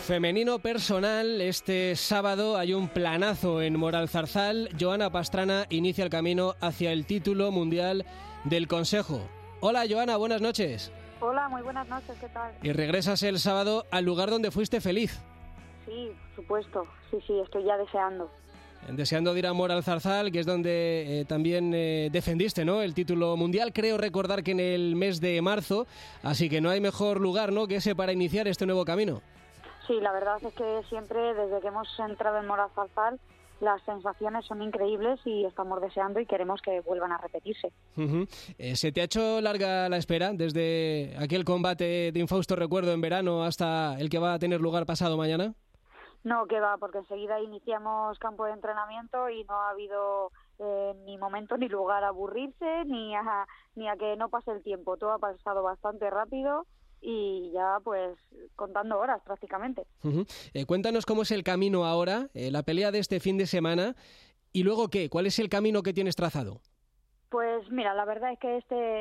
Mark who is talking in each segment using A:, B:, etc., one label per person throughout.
A: Femenino personal, este sábado hay un planazo en Moralzarzal. Joana Pastrana inicia el camino hacia el título mundial del Consejo. Hola Joana, buenas noches.
B: Hola, muy buenas noches, ¿qué tal?
A: Y regresas el sábado al lugar donde fuiste feliz.
B: Sí, por supuesto, sí, estoy ya deseando.
A: Deseando de ir a Moralzarzal, que es donde también defendiste, ¿no?, el título mundial. Creo recordar que en el mes de marzo, así que no hay mejor lugar, ¿no?, que ese para iniciar este nuevo camino.
B: Sí, la verdad es que siempre, desde que hemos entrado en Moralzarzal, las sensaciones son increíbles y estamos deseando y queremos que vuelvan a repetirse.
A: ¿Se te ha hecho larga la espera desde aquel combate de infausto recuerdo en verano hasta el que va a tener lugar pasado mañana?
B: No, que va, porque enseguida iniciamos campo de entrenamiento y no ha habido ni momento ni lugar a aburrirse ni a que no pase el tiempo. Todo ha pasado bastante rápido y ya pues contando horas prácticamente.
A: Cuéntanos cómo es el camino ahora, la pelea de este fin de semana, y luego ¿qué? ¿Cuál es el camino que tienes trazado?
B: Pues mira, la verdad es que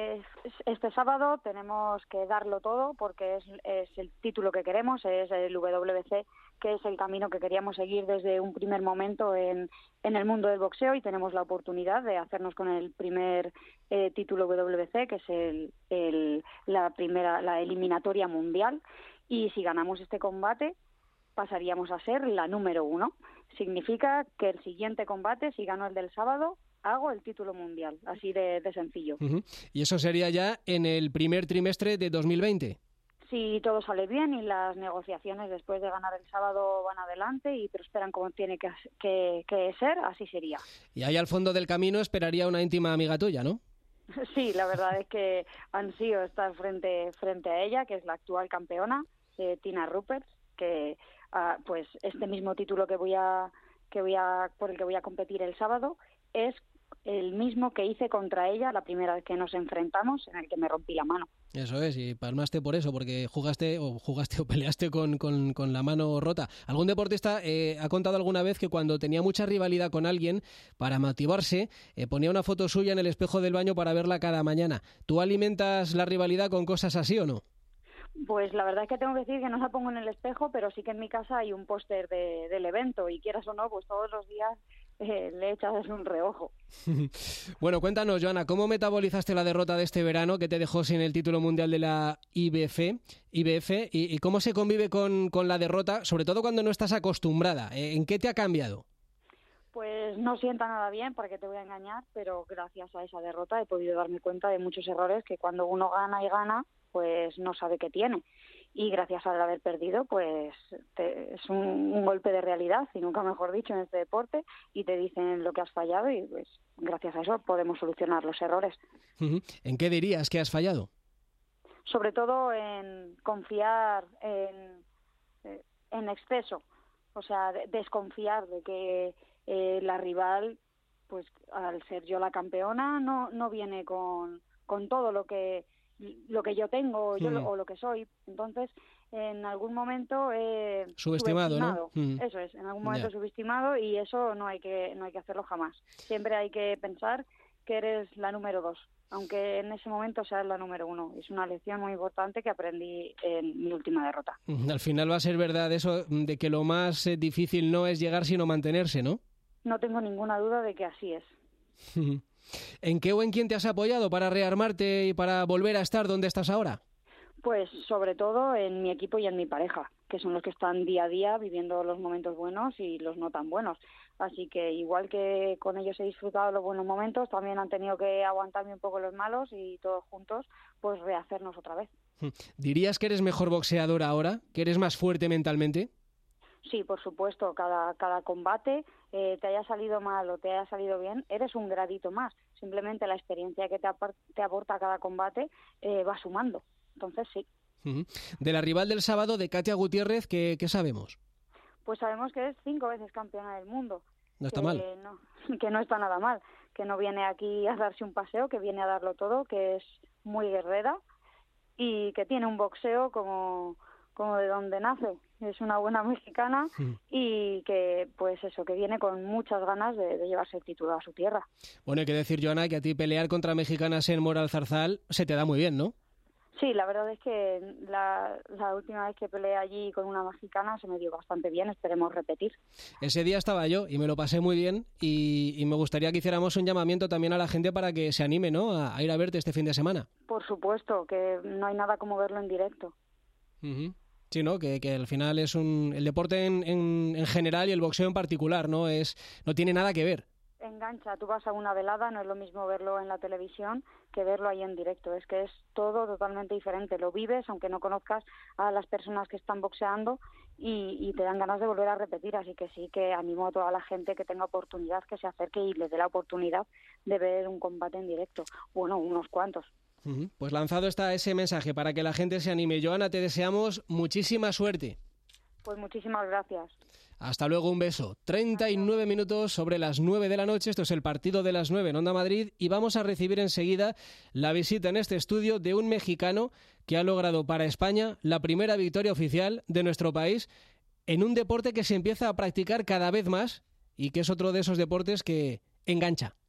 B: este sábado tenemos que darlo todo porque es el título que queremos, es el WBC, que es el camino que queríamos seguir desde un primer momento en el mundo del boxeo, y tenemos la oportunidad de hacernos con el primer título WBC, que es la eliminatoria mundial, y si ganamos este combate pasaríamos a ser la número 1. Significa que el siguiente combate, si gano el del sábado, hago el título mundial, así de sencillo.
A: ¿Y eso sería ya en el primer trimestre de 2020?
B: Si todo sale bien y las negociaciones después de ganar el sábado van adelante y prosperan como tiene que ser, así sería.
A: Y ahí al fondo del camino esperaría una íntima amiga tuya, ¿no?
B: Sí, la verdad es que ansío estar frente a ella, que es la actual campeona, Tina Rupert, que pues este mismo título por el que voy a competir el sábado es el mismo que hice contra ella la primera vez que nos enfrentamos, en el que me rompí la mano.
A: Eso es, y palmaste por eso, porque jugaste o peleaste con la mano rota. ¿Algún deportista ha contado alguna vez que cuando tenía mucha rivalidad con alguien, para motivarse, ponía una foto suya en el espejo del baño para verla cada mañana? ¿Tú alimentas la rivalidad con cosas así o no?
B: Pues la verdad es que tengo que decir que no la pongo en el espejo, pero sí que en mi casa hay un póster del evento, y quieras o no, pues todos los días le echas un reojo.
A: Bueno, cuéntanos, Joana, ¿cómo metabolizaste la derrota de este verano que te dejó sin el título mundial de la IBF y cómo se convive con la derrota, sobre todo cuando no estás acostumbrada? ¿En qué te ha cambiado?
B: Pues no sienta nada bien, para qué te voy a engañar, pero gracias a esa derrota he podido darme cuenta de muchos errores que cuando uno gana, pues no sabe que tiene. Y gracias al haber perdido, pues es un golpe de realidad, y nunca mejor dicho, en este deporte, y te dicen lo que has fallado, y pues gracias a eso podemos solucionar los errores.
A: ¿En qué dirías que has fallado?
B: Sobre todo en confiar en exceso, o sea, desconfiar de que la rival, pues al ser yo la campeona, no viene con todo lo que yo tengo o lo que soy. Entonces, en algún momento
A: subestimado,
B: ¿no?
A: Mm.
B: Eso es, en algún momento subestimado, y eso no hay que hacerlo jamás. Siempre hay que pensar que eres la número 2, aunque en ese momento seas la número 1. Es una lección muy importante que aprendí en mi última derrota.
A: Al final va a ser verdad eso de que lo más difícil no es llegar, sino mantenerse, ¿no?
B: No tengo ninguna duda de que así es.
A: ¿En qué o en quién te has apoyado para rearmarte y para volver a estar donde estás ahora?
B: Pues sobre todo en mi equipo y en mi pareja, que son los que están día a día viviendo los momentos buenos y los no tan buenos. Así que igual que con ellos he disfrutado los buenos momentos, también han tenido que aguantarme un poco los malos, y todos juntos pues rehacernos otra vez.
A: ¿Dirías que eres mejor boxeadora ahora? ¿Que eres más fuerte mentalmente?
B: Sí, por supuesto, cada combate, te haya salido mal o te haya salido bien, eres un gradito más. Simplemente la experiencia que te aporta cada combate va sumando. Entonces, sí.
A: De la rival del sábado, de Katia Gutiérrez, ¿qué sabemos?
B: Pues sabemos que es 5 veces campeona del mundo.
A: No está mal.
B: Que no está nada mal, que no viene aquí a darse un paseo, que viene a darlo todo, que es muy guerrera y que tiene un boxeo como de donde nace. Es una buena mexicana y que, pues eso, que viene con muchas ganas de llevarse el título a su tierra.
A: Bueno, hay que decir, Joana, que a ti pelear contra mexicanas en Moralzarzal se te da muy bien, ¿no?
B: Sí, la verdad es que la última vez que peleé allí con una mexicana se me dio bastante bien, esperemos repetir.
A: Ese día estaba yo y me lo pasé muy bien y me gustaría que hiciéramos un llamamiento también a la gente para que se anime, ¿no?, a ir a verte este fin de semana.
B: Por supuesto, que no hay nada como verlo en directo.
A: Uh-huh. Sí, ¿no? Que al final es el deporte en general y el boxeo en particular, no tiene nada que ver.
B: Engancha, tú vas a una velada, no es lo mismo verlo en la televisión que verlo ahí en directo, es que es todo totalmente diferente, lo vives aunque no conozcas a las personas que están boxeando y te dan ganas de volver a repetir, así que sí que animo a toda la gente que tenga oportunidad que se acerque y les dé la oportunidad de ver un combate en directo, bueno, unos cuantos.
A: Pues lanzado está ese mensaje para que la gente se anime. Joana, te deseamos muchísima suerte.
B: Pues muchísimas gracias.
A: Hasta luego, un beso. 39 minutos sobre las 9 de la noche. Esto es el partido de las 9 en Onda Madrid y vamos a recibir enseguida la visita en este estudio de un mexicano que ha logrado para España la primera victoria oficial de nuestro país en un deporte que se empieza a practicar cada vez más y que es otro de esos deportes que engancha.